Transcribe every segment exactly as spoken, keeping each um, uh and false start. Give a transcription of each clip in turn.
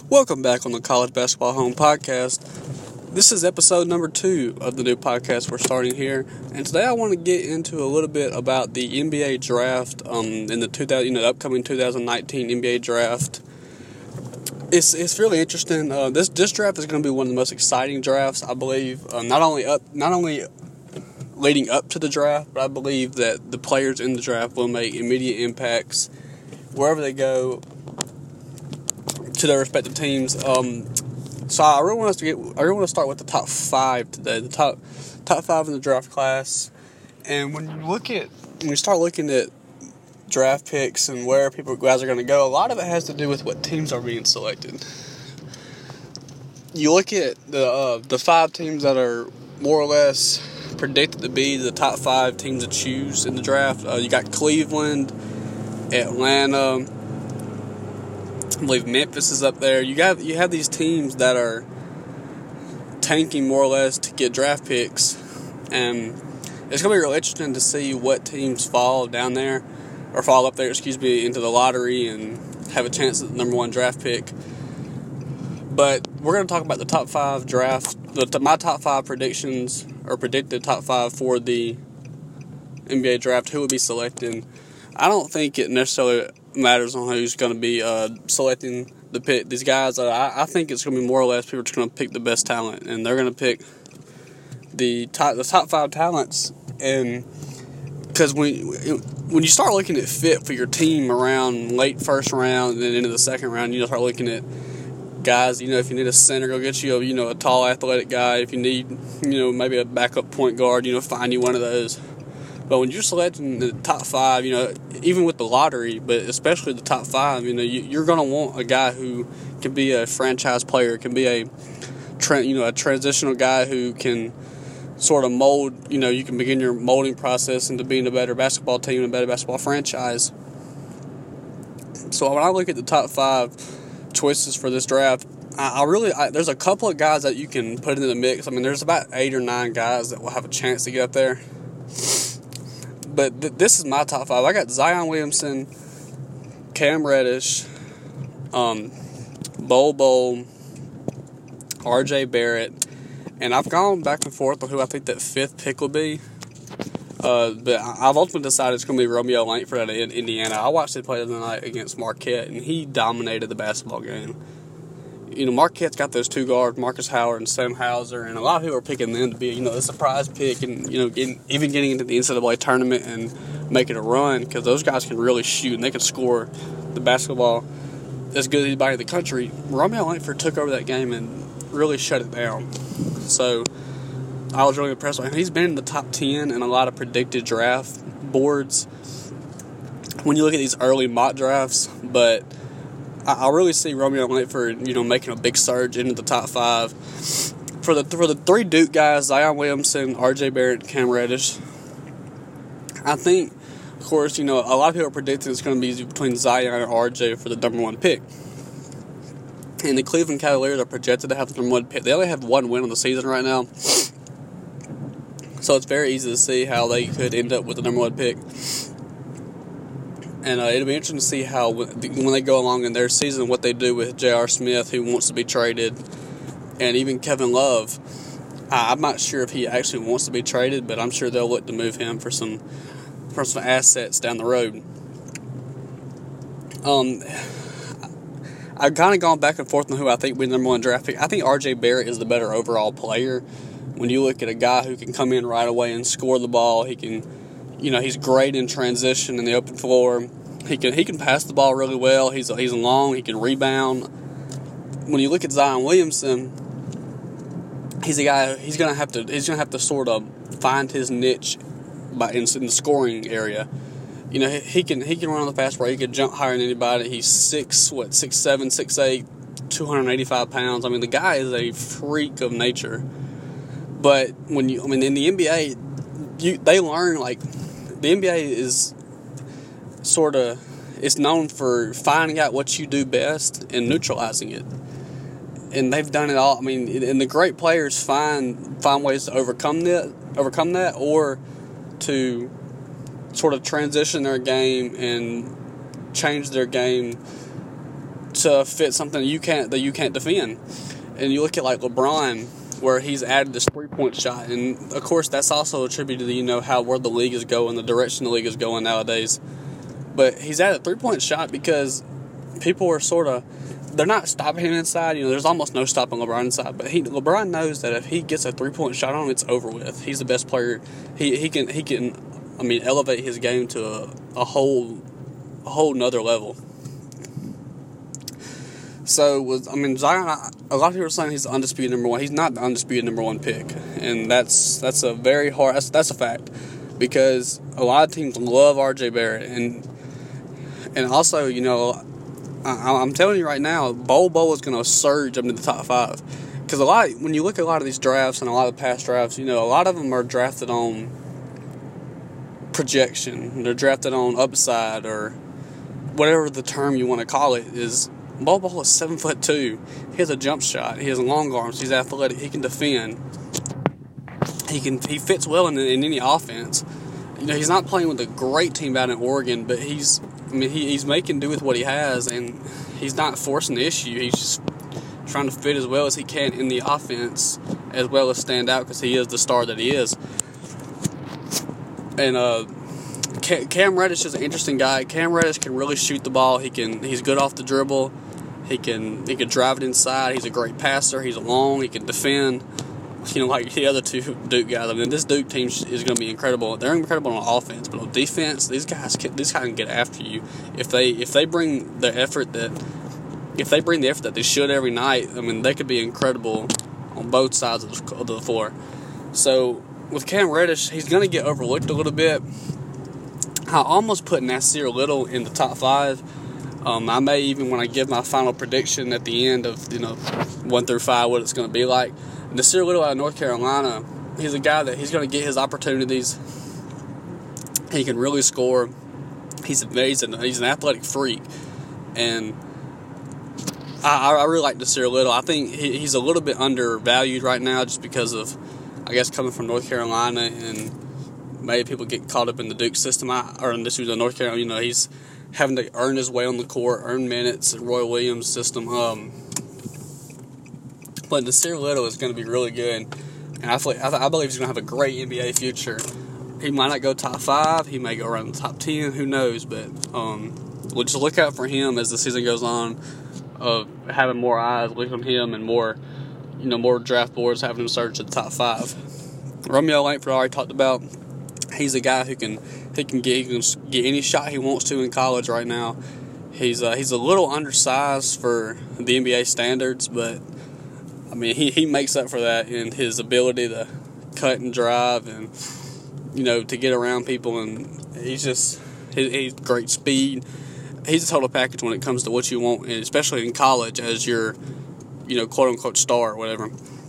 Welcome back on the College Basketball Home Podcast. This is episode number two of the new podcast we're starting here, and today I want to get into a little bit about the N B A draft, um, in the two thousand, you know, the upcoming two thousand nineteen N B A draft. It's it's really interesting. Uh, this this draft is going to be one of the most exciting drafts, I believe. Uh, not only up, not only leading up to the draft, but I believe that the players in the draft will make immediate impacts wherever they go to their respective teams. Um, so I really want us to get. I really want to start with the top five today. The top top five in the draft class. And when you look at when you start looking at draft picks and where people guys are going to go, a lot of it has to do with what teams are being selected. You look at the uh, the five teams that are more or less predicted to be the top five teams to choose in the draft. Uh, you got Cleveland, Atlanta, I believe Memphis is up there. You got you have these teams that are tanking more or less to get draft picks, and it's gonna be real interesting to see what teams fall down there or fall up there, excuse me, into the lottery and have a chance at the number one draft pick. But we're gonna talk about the top five draft, the, my top five predictions or predicted top five for the N B A draft. Who will be selected? I don't think it necessarily matters on who's going to be uh, selecting the pick. These guys, uh, I, I think it's going to be more or less people are just going to pick the best talent, and they're going to pick the top the top five talents. And because when when you start looking at fit for your team around late first round and then into the second round, you start looking at guys. You know, if you need a center, go get you a you know a tall athletic guy. If you need you know maybe a backup point guard, you know find you one of those. But when you're selecting the top five, you know, even with the lottery, but especially the top five, you know, you, you're going to want a guy who can be a franchise player, can be a, tra- you know, a transitional guy who can sort of mold, you know, you can begin your molding process into being a better basketball team and a better basketball franchise. So when I look at the top five choices for this draft, I, I really, I, there's a couple of guys that you can put into the mix. I mean, there's about eight or nine guys that will have a chance to get up there. But th- this is my top five. I got Zion Williamson, Cam Reddish, um, Bol Bol, R J Barrett, and I've gone back and forth on who I think that fifth pick will be. Uh, but I've ultimately decided it's going to be Romeo Langford out of Indiana. I watched him play the other night against Marquette, and he dominated the basketball game. You know, Marquette's got those two guards, Marcus Howard and Sam Hauser, and a lot of people are picking them to be, you know, a surprise pick and, you know, getting, even getting into the N C double A tournament and making a run because those guys can really shoot and they can score the basketball as good as anybody in the country. Romeo Langford took over that game and really shut it down. So I was really impressed with him. He's been in the top ten in a lot of predicted draft boards when you look at these early mock drafts, but I really see Romeo Langford, you know, making a big surge into the top five. For the for the three Duke guys, Zion Williamson, R J Barrett, Cam Reddish, I think, of course, you know, a lot of people are predicting it's going to be between Zion and R J for the number one pick. And the Cleveland Cavaliers are projected to have the number one pick. They only have one win on the season right now. So it's very easy to see how they could end up with the number one pick. And uh, it'll be interesting to see how, when they go along in their season, what they do with J R. Smith, who wants to be traded, and even Kevin Love. I'm not sure if he actually wants to be traded, but I'm sure they'll look to move him for some for some assets down the road. Um, I've kind of gone back and forth on who I think will be the number one draft pick. I think R J Barrett is the better overall player. When you look at a guy who can come in right away and score the ball, he can. You know, he's great in transition in the open floor. He can he can pass the ball really well. He's he's long. He can rebound. When you look at Zion Williamson, he's a guy. He's gonna have to. He's gonna have to sort of find his niche by in, in the scoring area. You know, he, he can he can run on the fast break. He can jump higher than anybody. He's six what six seven six eight, two hundred eighty five pounds. I mean, the guy is a freak of nature. But when you, I mean, in the N B A, you they learn like. The N B A is sort of, it's known for finding out what you do best and neutralizing it. And they've done it all. I mean, and the great players find find ways to overcome that, overcome that, or to sort of transition their game and change their game to fit something you can't that you can't defend. And you look at like LeBron, where he's added this three-point shot, and of course that's also attributed to, you know, how where the league is going, the direction the league is going nowadays. But he's added a three-point shot because people are sort of, they're not stopping him inside. You know, there's almost no stopping LeBron inside. But he, LeBron knows that if he gets a three-point shot on him, it's over with. He's the best player. He he can he can, I mean, elevate his game to a, a whole a whole nother level. So, with, I mean, Zion, a lot of people are saying he's the undisputed number one. He's not the undisputed number one pick. And that's that's a very hard, that's, that's a fact. Because a lot of teams love R J Barrett. And and also, you know, I, I'm telling you right now, Bol Bol is going to surge up into the top five. Because a lot, when you look at a lot of these drafts and a lot of the past drafts, you know, a lot of them are drafted on projection. They're drafted on upside, or whatever the term you want to call it is. Bol Bol is seven foot two. He has a jump shot. He has long arms. He's athletic. He can defend. He can. He fits well in, in any offense. You know, he's not playing with a great team out in Oregon, but he's. I mean, he, he's making do with what he has, and he's not forcing the issue. He's just trying to fit as well as he can in the offense, as well as stand out because he is the star that he is. And uh. Cam Reddish is an interesting guy. Cam Reddish can really shoot the ball. He can. He's good off the dribble. He can. He can drive it inside. He's a great passer. He's long. He can defend. You know, like the other two Duke guys. I mean, this Duke team is going to be incredible. They're incredible on offense, but on defense, these guys can. These guys can get after you if they if they bring the effort that if they bring the effort that they should every night. I mean, they could be incredible on both sides of the, of the floor. So with Cam Reddish, he's going to get overlooked a little bit. I almost put Nasir Little in the top five. Um, I may even, when I give my final prediction at the end of, you know, one through five, what it's going to be like. Nasir Little out of North Carolina, he's a guy that he's going to get his opportunities. He can really score. He's amazing. He's an athletic freak. And I, I really like Nasir Little. I think he, he's a little bit undervalued right now just because of, I guess, coming from North Carolina, and maybe people get caught up in the Duke system, I, or in this was the North Carolina. You know, he's having to earn his way on the court, earn minutes in Roy Williams' system. Um, but Nasir Little is going to be really good, and I, feel, I, I believe he's going to have a great N B A future. He might not go top five. He may go around the top ten. Who knows? But um, we'll just look out for him as the season goes on. Of having more eyes looking on him, and more, you know, more draft boards having him surge to the top five. Romeo Langford I already talked about. He's a guy who can he can get he can get any shot he wants to in college right now. He's uh, he's a little undersized for the N B A standards, but I mean he, he makes up for that in his ability to cut and drive, and you know, to get around people, and he's just he, he's great speed. He's a total package when it comes to what you want, and especially in college as your, you know, quote unquote star or whatever.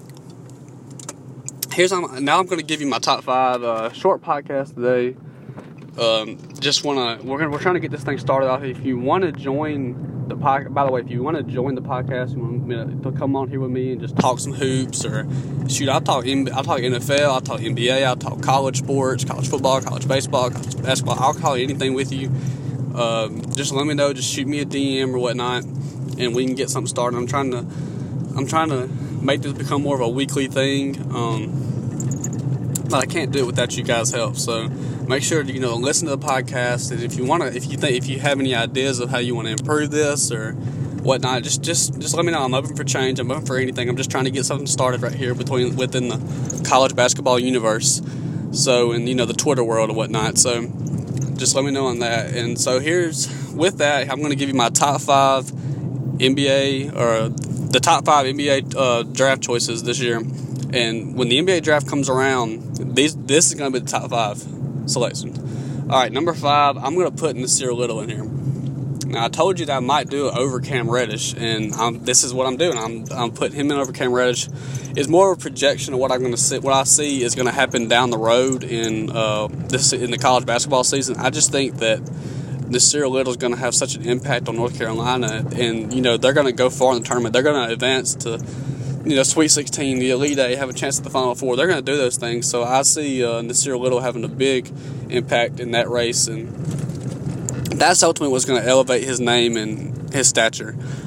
Here's now I'm going to give you my top five. Uh, short podcast today. Um, just want to we're gonna, we're trying to get this thing started off. If you want to join the podcast, by the way, if you want to join the podcast, you want me to come on here with me and just talk some hoops, or shoot, I'll talk I'll talk N F L, I'll talk N B A, I'll talk college sports, college football, college baseball, college basketball. I'll call anything with you. Um, just let me know. Just shoot me a D M or whatnot, and we can get something started. I'm trying to I'm trying to make this become more of a weekly thing. Um, But I can't do it without you guys' help. So make sure to, you know, listen to the podcast. And if you want to, if you think, if you have any ideas of how you want to improve this or whatnot, just, just, just let me know. I'm open for change. I'm open for anything. I'm just trying to get something started right here between within the college basketball universe. So, and you know, the Twitter world and whatnot. So just let me know on that. And so here's with that, I'm going to give you my top five N B A or the top five N B A uh, draft choices this year. And when the N B A draft comes around, these this is going to be the top five selections. All right, number five, I'm going to put Nasir Little in here. Now, I told you that I might do it over Cam Reddish, and I'm, this is what I'm doing. I'm I'm putting him in over Cam Reddish. It's more of a projection of what I'm going to see. What I see is going to happen down the road in uh, this in the college basketball season. I just think that Nasir Little is going to have such an impact on North Carolina, and you know they're going to go far in the tournament. They're going to advance to, you know, Sweet sixteen, the Elite Eight, have a chance at the Final Four. They're going to do those things. So I see uh, Nasir Little having a big impact in that race, and that's ultimately what's going to elevate his name and his stature.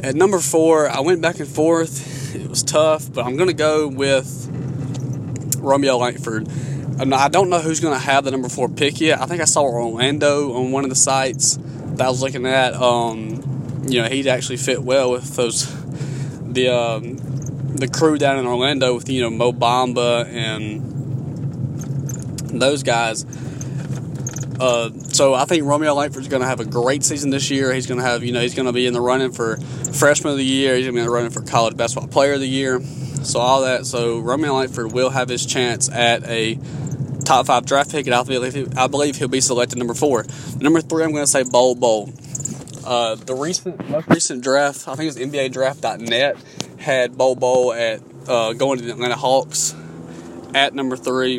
At number four, I went back and forth. It was tough, but I'm going to go with Romeo Langford. I don't know who's going to have the number four pick yet. I think I saw Orlando on one of the sites that I was looking at. Um, you know, he'd actually fit well with those the um, the crew down in Orlando with, you know, Mo Bamba and those guys. Uh, so I think Romeo Langford's going to have a great season this year. He's going to have, you know, he's going to be in the running for Freshman of the Year. He's going to be in the running for College Basketball Player of the Year. So all that. So Romeo Langford will have his chance at a top five draft pick, and I believe, I believe he'll be selected number four. Number three, I'm going to say Bol Bol. Uh, the recent, most recent draft, I think it was N B A draft dot net, had Bol Bol at uh, going to the Atlanta Hawks at number three.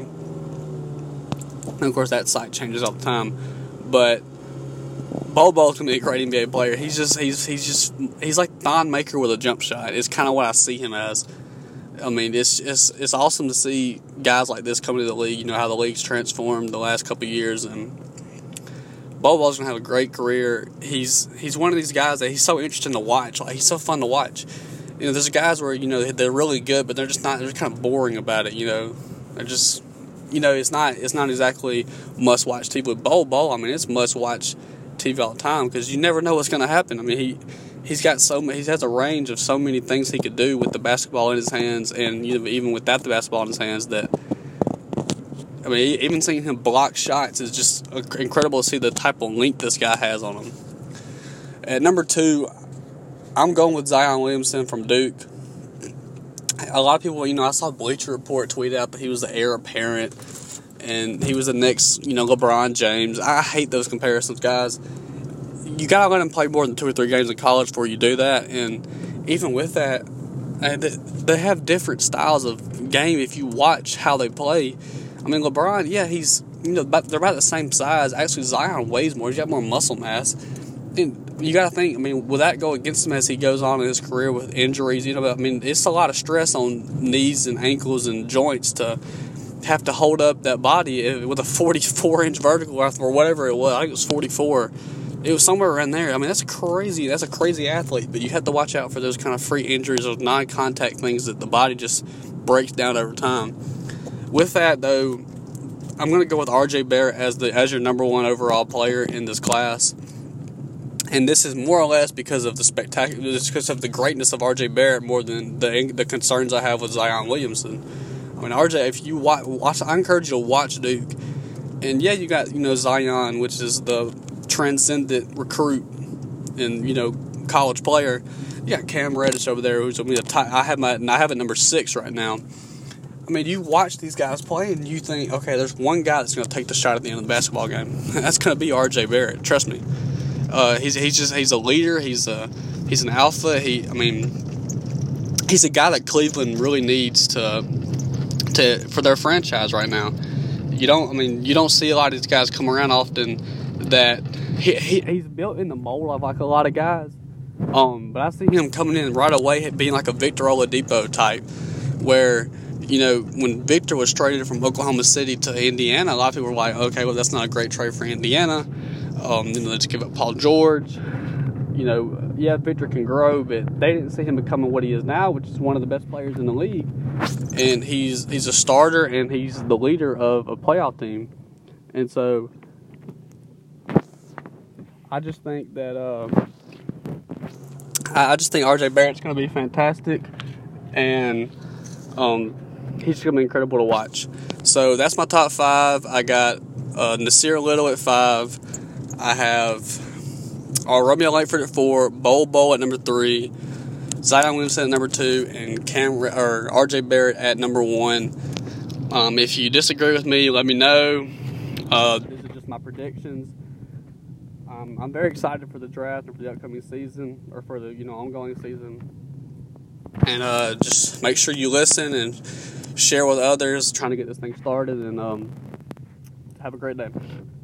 And of course, that site changes all the time, but Bol Bol's gonna be a great N B A player. He's just, he's, he's just, he's like Thon Maker with a jump shot. It's kind of what I see him as. I mean, it's, it's it's awesome to see guys like this come into the league. You know how the league's transformed the last couple of years, and Bol Bol's gonna have a great career. He's he's one of these guys that he's so interesting to watch. Like, he's so fun to watch. You know, there's guys where, you know, they're really good, but they're just not. They're kind of boring about it. You know, they're just, you know, it's not it's not exactly must watch T V with Bol Bol. I mean, it's must watch T V all the time because you never know what's gonna happen. I mean, he. He's got so many, he has a range of so many things he could do with the basketball in his hands, and, you know, even without the basketball in his hands, that, I mean, even seeing him block shots is just incredible to see the type of length this guy has on him. At number two, I'm going with Zion Williamson from Duke. A lot of people, you know, I saw Bleacher Report tweet out that he was the heir apparent, and he was the next, you know, LeBron James. I hate those comparisons, guys. You gotta let him play more than two or three games in college before you do that, and even with that, they have different styles of game if you watch how they play. I mean, LeBron, yeah, he's, you know, they're about the same size. Actually, Zion weighs more. He's got more muscle mass. And you gotta think, I mean, will that go against him as he goes on in his career with injuries? You know, I mean, it's a lot of stress on knees and ankles and joints to have to hold up that body with a forty-four inch vertical or whatever it was. I think it was forty-four. It was somewhere around there. I mean, that's crazy. That's a crazy athlete, but you have to watch out for those kind of free injuries, those non-contact things that the body just breaks down over time. With that, though, I'm going to go with R J Barrett as the as your number one overall player in this class. And this is more or less because of the spectacular, just because of the greatness of R J Barrett more than the the concerns I have with Zion Williamson. I mean, R J, if you watch, watch I encourage you to watch Duke. And yeah, you got, you know, Zion, which is the transcendent recruit and, you know, college player. You got Cam Reddish over there, who's, I mean, a tie, I have my I have it number six right now. I mean, you watch these guys play and you think, okay, there's one guy that's going to take the shot at the end of the basketball game. That's going to be R J Barrett. Trust me. Uh, he's he's just he's a leader. He's a he's an alpha. He I mean, he's a guy that Cleveland really needs to to for their franchise right now. You don't I mean you don't see a lot of these guys come around often. That he, he he's built in the mold of like a lot of guys. Um, but I see him coming in right away being like a Victor Oladipo type, where, you know, when Victor was traded from Oklahoma City to Indiana, a lot of people were like, okay, well, that's not a great trade for Indiana. Um, you know, let's give up Paul George. You know, yeah, Victor can grow, but they didn't see him becoming what he is now, which is one of the best players in the league. And he's he's a starter, and he's the leader of a playoff team. And so I just think that uh, I just think R J Barrett's going to be fantastic, and um, he's going to be incredible to watch. So that's my top five. I got uh, Nasir Little at five. I have uh, Romeo Langford at four, Bol Bol at number three, Zion Williamson at number two, and Cam or R J Barrett at number one. Um, if you disagree with me, let me know. Uh, this is just my predictions. Um, I'm very excited for the draft and for the upcoming season, or for the, you know, ongoing season. And uh, just make sure you listen and share with others, trying to get this thing started. And um, have a great day.